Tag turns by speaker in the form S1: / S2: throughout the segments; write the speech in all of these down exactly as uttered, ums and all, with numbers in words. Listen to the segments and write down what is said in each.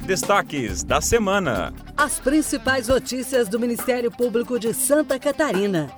S1: Destaques da semana.
S2: As principais notícias do Ministério Público de Santa Catarina.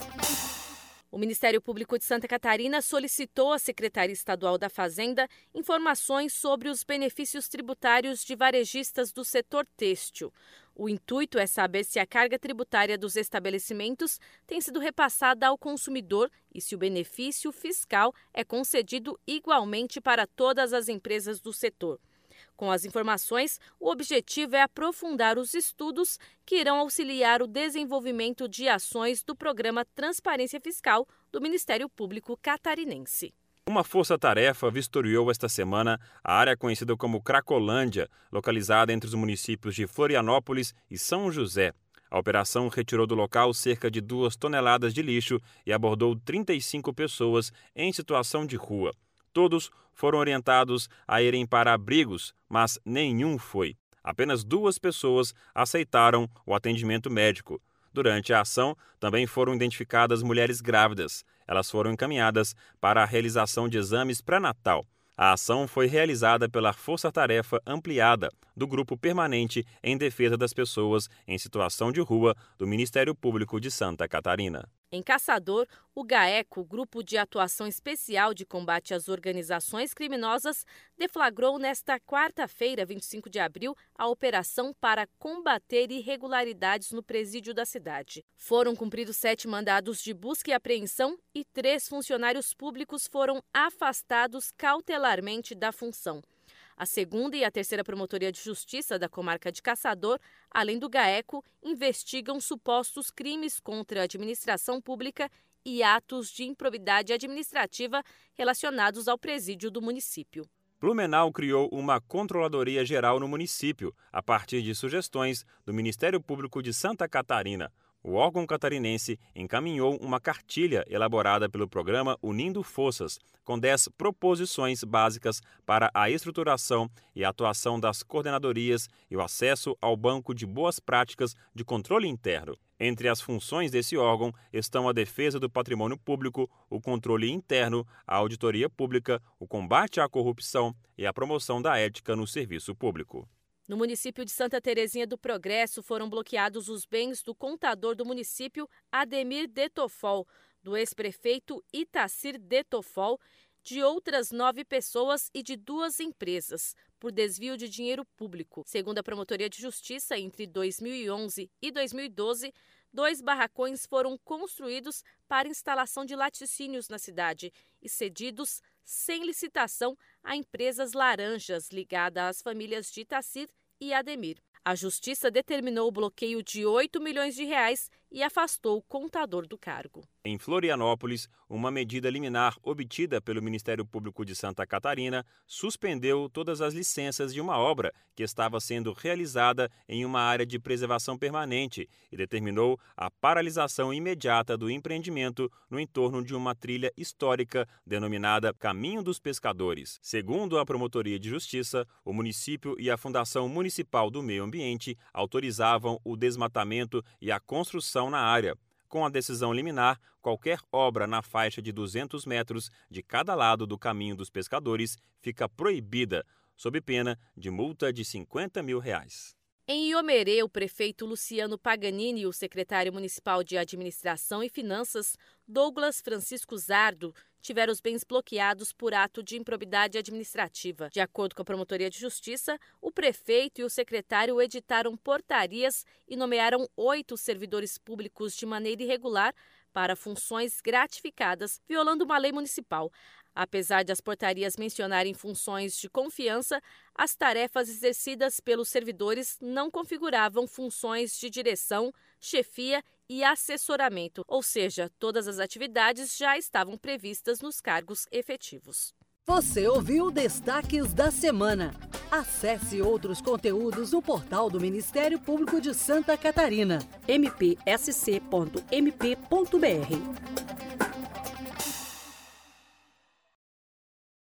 S3: O Ministério Público de Santa Catarina solicitou à Secretaria Estadual da Fazenda informações sobre os benefícios tributários de varejistas do setor têxtil. O intuito é saber se a carga tributária dos estabelecimentos tem sido repassada ao consumidor e se o benefício fiscal é concedido igualmente para todas as empresas do setor. Com as informações, o objetivo é aprofundar os estudos que irão auxiliar o desenvolvimento de ações do Programa Transparência Fiscal do Ministério Público Catarinense.
S1: Uma força-tarefa vistoriou esta semana a área conhecida como Cracolândia, localizada entre os municípios de Florianópolis e São José. A operação retirou do local cerca de duas toneladas de lixo e abordou trinta e cinco pessoas em situação de rua. Todos foram orientados a irem para abrigos, mas nenhum foi. Apenas duas pessoas aceitaram o atendimento médico. Durante a ação, também foram identificadas mulheres grávidas. Elas foram encaminhadas para a realização de exames pré-natal. A ação foi realizada pela Força-Tarefa Ampliada do Grupo Permanente em Defesa das Pessoas em Situação de Rua do Ministério Público de Santa Catarina.
S3: Em Caçador, o GAECO, Grupo de Atuação Especial de Combate às Organizações Criminosas, deflagrou nesta quarta-feira, vinte e cinco de abril, a operação para combater irregularidades no presídio da cidade. Foram cumpridos sete mandados de busca e apreensão e três funcionários públicos foram afastados cautelarmente da função. A segunda e a terceira Promotoria de Justiça da Comarca de Caçador, além do GAECO, investigam supostos crimes contra a administração pública e atos de improbidade administrativa relacionados ao presídio do município.
S1: Blumenau criou uma Controladoria Geral no município, a partir de sugestões do Ministério Público de Santa Catarina. O órgão catarinense encaminhou uma cartilha elaborada pelo programa Unindo Forças, com dez proposições básicas para a estruturação e atuação das coordenadorias e o acesso ao banco de boas práticas de controle interno. Entre as funções desse órgão estão a defesa do patrimônio público, o controle interno, a auditoria pública, o combate à corrupção e a promoção da ética no serviço público.
S3: No município de Santa Terezinha do Progresso foram bloqueados os bens do contador do município, Ademir Detofol, do ex-prefeito Itacir Detofol, de outras nove pessoas e de duas empresas, por desvio de dinheiro público. Segundo a Promotoria de Justiça, entre dois mil e onze e dois mil e doze, dois barracões foram construídos para instalação de laticínios na cidade e cedidos sem licitação a empresas laranjas ligadas às famílias de Itacir e Ademir. A Justiça determinou o bloqueio de oito milhões de reais e afastou o contador do cargo.
S1: Em Florianópolis, uma medida liminar obtida pelo Ministério Público de Santa Catarina suspendeu todas as licenças de uma obra que estava sendo realizada em uma área de preservação permanente e determinou a paralisação imediata do empreendimento no entorno de uma trilha histórica denominada Caminho dos Pescadores. Segundo a Promotoria de Justiça, o município e a Fundação Municipal do Meio Ambiente autorizavam o desmatamento e a construção na área. Com a decisão liminar, qualquer obra na faixa de duzentos metros de cada lado do Caminho dos Pescadores fica proibida, sob pena de multa de cinquenta mil reais.
S3: Em Iomerê, o prefeito Luciano Paganini e o secretário municipal de Administração e Finanças, Douglas Francisco Zardo, tiveram os bens bloqueados por ato de improbidade administrativa. De acordo com a Promotoria de Justiça, o prefeito e o secretário editaram portarias e nomearam oito servidores públicos de maneira irregular para funções gratificadas, violando uma lei municipal. Apesar de as portarias mencionarem funções de confiança, as tarefas exercidas pelos servidores não configuravam funções de direção, chefia e assessoramento, ou seja, todas as atividades já estavam previstas nos cargos efetivos.
S2: Você ouviu Destaques da Semana. Acesse outros conteúdos no portal do Ministério Público de Santa Catarina, m p s c ponto m p ponto b r.